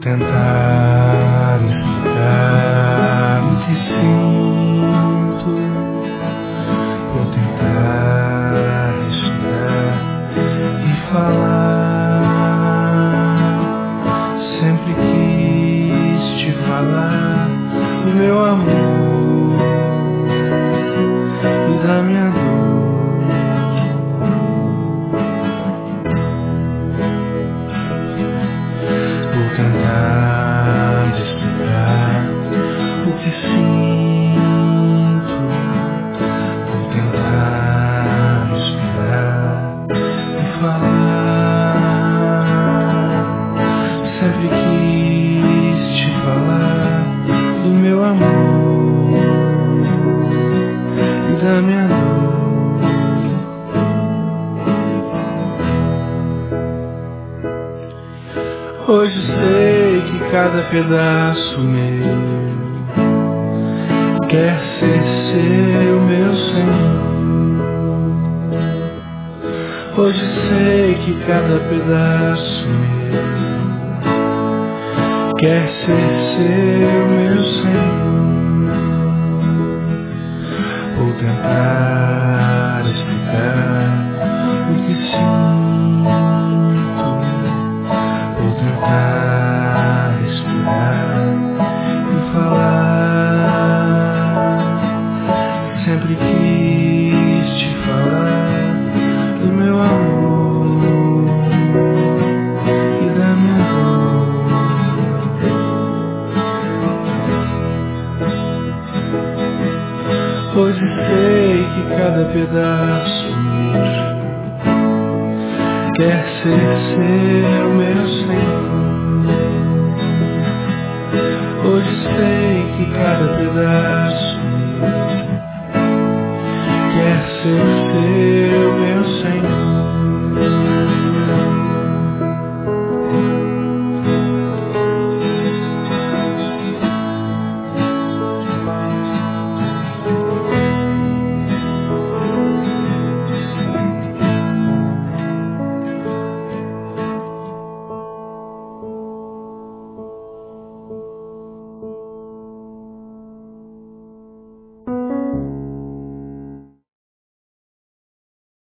tentar explicar o que sinto. Vou tentar respirar e falar. Sempre quis te falar do meu amor e da minha dor. Vou tentar explicar o que sinto. Vou tentar respirar e falar. Sempre quis te falar do meu amor e da minha dor. Hoje sei que cada pedaço meu quer ser seu, meu Senhor. Hoje sei que cada pedaço meu quer ser seu, meu Senhor. Vou tentar explicar o que sinto. Vou tentar respirar e falar. Sempre quis te falar do meu amor e da minha dor. Hoje sei que cada pedaço meu quer ser seu, meu Senhor. Hoje sei que cada pedaço